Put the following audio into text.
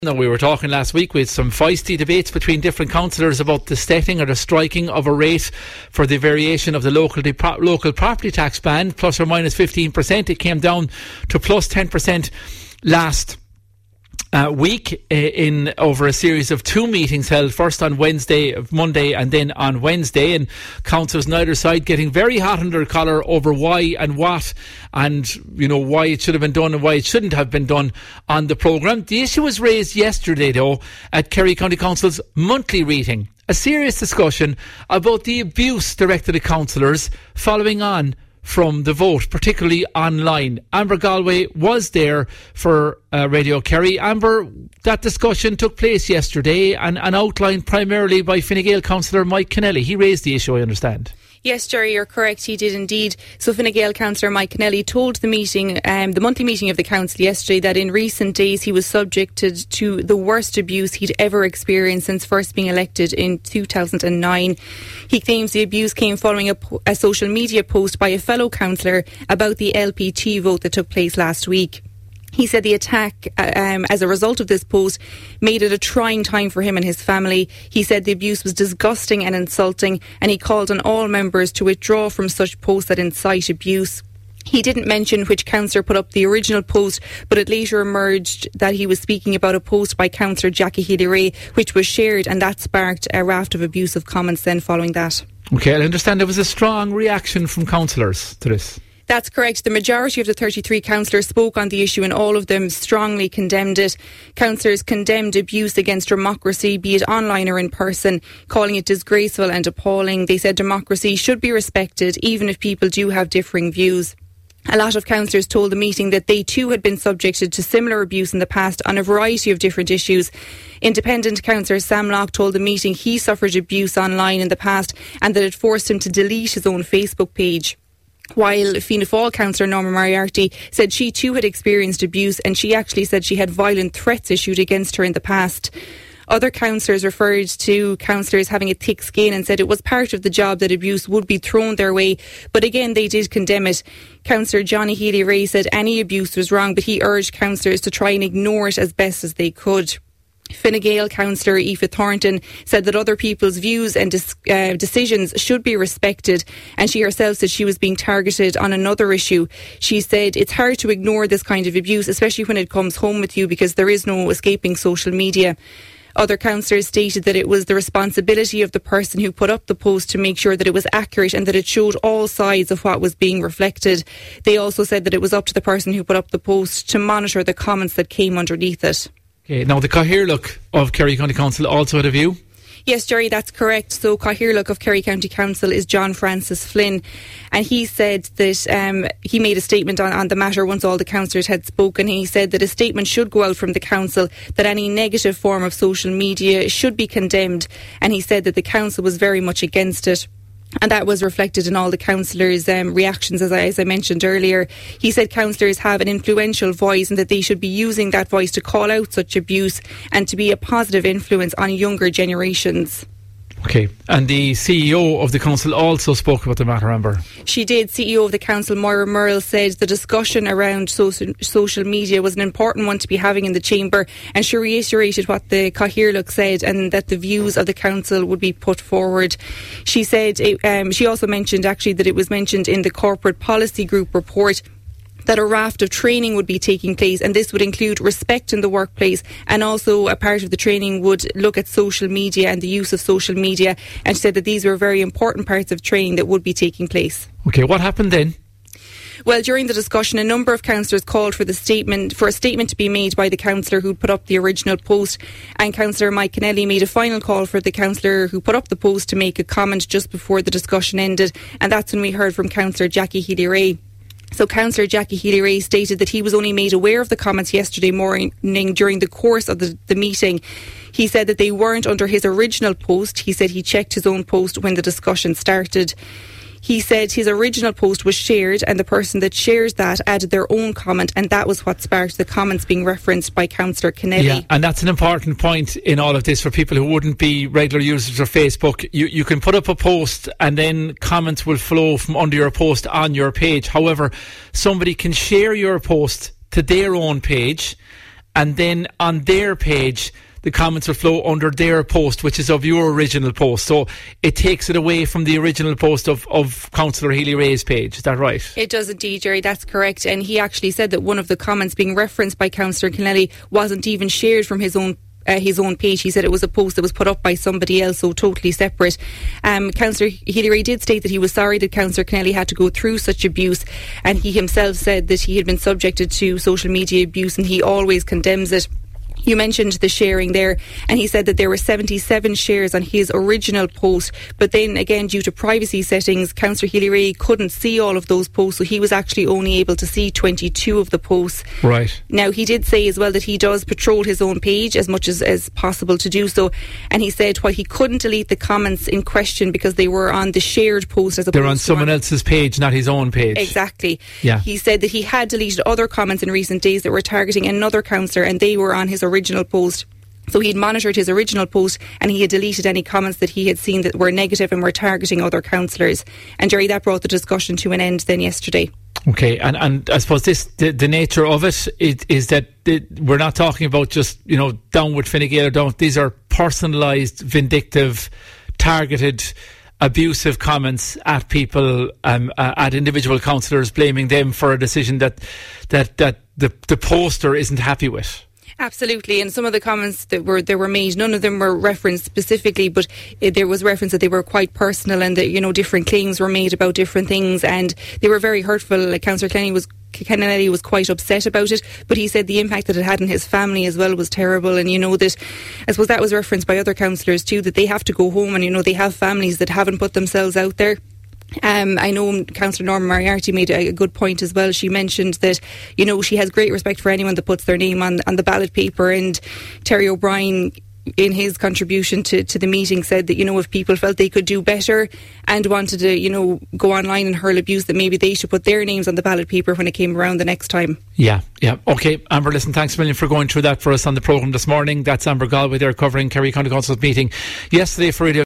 Now, we were talking last week with some feisty debates between different councillors about the setting or the striking of a rate for the variation of the local property tax band, plus or minus 15%. It came down to plus 10% last week in over a series of two meetings held, first on Monday and then on Wednesday, and councillors on either side getting very hot under the collar over why and what, and why it should have been done and why it shouldn't have been done on the programme. The issue was raised yesterday though at Kerry County Council's monthly meeting, a serious discussion about the abuse directed at councillors following on from the vote, particularly online. Amber Galway was there for Radio Kerry. Amber, that discussion took place yesterday and outlined primarily by Fine Gael councillor Mike Kennelly. He raised the issue, I understand. Yes, Jerry, you're correct. He did indeed. So Fine Gael councillor Mike Kennelly told the meeting, the monthly meeting of the council yesterday, that in recent days he was subjected to the worst abuse he'd ever experienced since first being elected in 2009. He claims the abuse came following a social media post by a fellow councillor about the LPT vote that took place last week. He said the attack, as a result of this post, made it a trying time for him and his family. He said the abuse was disgusting and insulting, and he called on all members to withdraw from such posts that incite abuse. He didn't mention which councillor put up the original post, but it later emerged that he was speaking about a post by councillor Jackie Healy-Rae, which was shared, and that sparked a raft of abusive comments then following that. OK, I understand there was a strong reaction from councillors to this. That's correct. The majority of the 33 councillors spoke on the issue, and all of them strongly condemned it. Councillors condemned abuse against democracy, be it online or in person, calling it disgraceful and appalling. They said democracy should be respected, even if people do have differing views. A lot of councillors told the meeting that they too had been subjected to similar abuse in the past on a variety of different issues. Independent councillor Sam Locke told the meeting he suffered abuse online in the past and that it forced him to delete his own Facebook page. While Fianna Fáil councillor Norma Moriarty said she too had experienced abuse, and she actually said she had violent threats issued against her in the past. Other councillors referred to councillors having a thick skin and said it was part of the job that abuse would be thrown their way, but again they did condemn it. Councillor Johnny Healy-Rae said any abuse was wrong, but he urged councillors to try and ignore it as best as they could. Fine Gael councillor Aoife Thornton said that other people's views and decisions should be respected, and she herself said she was being targeted on another issue. She said it's hard to ignore this kind of abuse, especially when it comes home with you, because there is no escaping social media. Other councillors stated that it was the responsibility of the person who put up the post to make sure that it was accurate and that it showed all sides of what was being reflected. They also said that it was up to the person who put up the post to monitor the comments that came underneath it. Okay, now the Cathaoirleach of Kerry County Council also had a view? Yes, Jerry, that's correct. So Cathaoirleach of Kerry County Council is John Francis Flynn, and he said that he made a statement on the matter once all the councillors had spoken. He said that a statement should go out from the council that any negative form of social media should be condemned, and he said that the council was very much against it. And that was reflected in all the councillors' reactions, as I mentioned earlier. He said councillors have an influential voice and that they should be using that voice to call out such abuse and to be a positive influence on younger generations. OK, and the CEO of the council also spoke about the matter, Amber. She did. CEO of the council, Moira Murrell, said the discussion around social media was an important one to be having in the chamber, and she reiterated what the Cathaoirleach said and that the views of the council would be put forward. She said, she also mentioned actually that it was mentioned in the corporate policy group report that a raft of training would be taking place, and this would include respect in the workplace, and also a part of the training would look at social media and the use of social media, and said that these were very important parts of training that would be taking place. OK, what happened then? Well, during the discussion, a number of councillors called for a statement to be made by the councillor who put up the original post, and councillor Mike Kennelly made a final call for the councillor who put up the post to make a comment just before the discussion ended, and that's when we heard from councillor Jackie Healy-Rae. So councillor Jackie Healy-Rae stated that he was only made aware of the comments yesterday morning during the course of the meeting. He said that they weren't under his original post. He said he checked his own post when the discussion started. He said his original post was shared, and the person that shares that added their own comment, and that was what sparked the comments being referenced by councillor Kennelly. Yeah, and that's an important point in all of this for people who wouldn't be regular users of Facebook. You can put up a post and then comments will flow from under your post on your page. However, somebody can share your post to their own page and then on their page the comments will flow under their post, which is of your original post. So it takes it away from the original post of Councillor Healy-Rae's page. Is that right? It does indeed, Jerry. That's correct. And he actually said that one of the comments being referenced by Councillor Kennelly wasn't even shared from his own page. He said it was a post that was put up by somebody else, so totally separate. Councillor Healy-Rae did state that he was sorry that Councillor Kennelly had to go through such abuse, and he himself said that he had been subjected to social media abuse and he always condemns it. You mentioned the sharing there, and he said that there were 77 shares on his original post, but then again, due to privacy settings, Councillor Healy-Rae couldn't see all of those posts, so he was actually only able to see 22 of the posts. Right. Now, he did say as well that he does patrol his own page as much as possible to do so, and he said while he couldn't delete the comments in question because they were on the shared post as opposed they're on someone else's page, not his own page. Exactly. Yeah. He said that he had deleted other comments in recent days that were targeting another councillor, and they were on his original post. So he'd monitored his original post and he had deleted any comments that he had seen that were negative and were targeting other councillors. And Jerry, that brought the discussion to an end then yesterday. Okay, and I suppose the nature of it is that we're not talking about just, down with Fine Gael or down. These are personalised, vindictive, targeted, abusive comments at people, at individual councillors, blaming them for a decision that the poster isn't happy with. Absolutely, and some of the comments that were made, none of them were referenced specifically, but there was reference that they were quite personal and that different claims were made about different things, and they were very hurtful. Like Councillor Kennelly was quite upset about it, but he said the impact that it had on his family as well was terrible. And that I suppose that was referenced by other councillors too, that they have to go home and they have families that haven't put themselves out there. I know Councillor Norma Moriarty made a good point as well. She mentioned that, she has great respect for anyone that puts their name on the ballot paper, and Terry O'Brien, in his contribution to the meeting, said that, if people felt they could do better and wanted to, go online and hurl abuse, that maybe they should put their names on the ballot paper when it came around the next time. Yeah. Okay, Amber, listen, thanks a million for going through that for us on the programme this morning. That's Amber Galway there covering Kerry County Council's meeting yesterday for Radio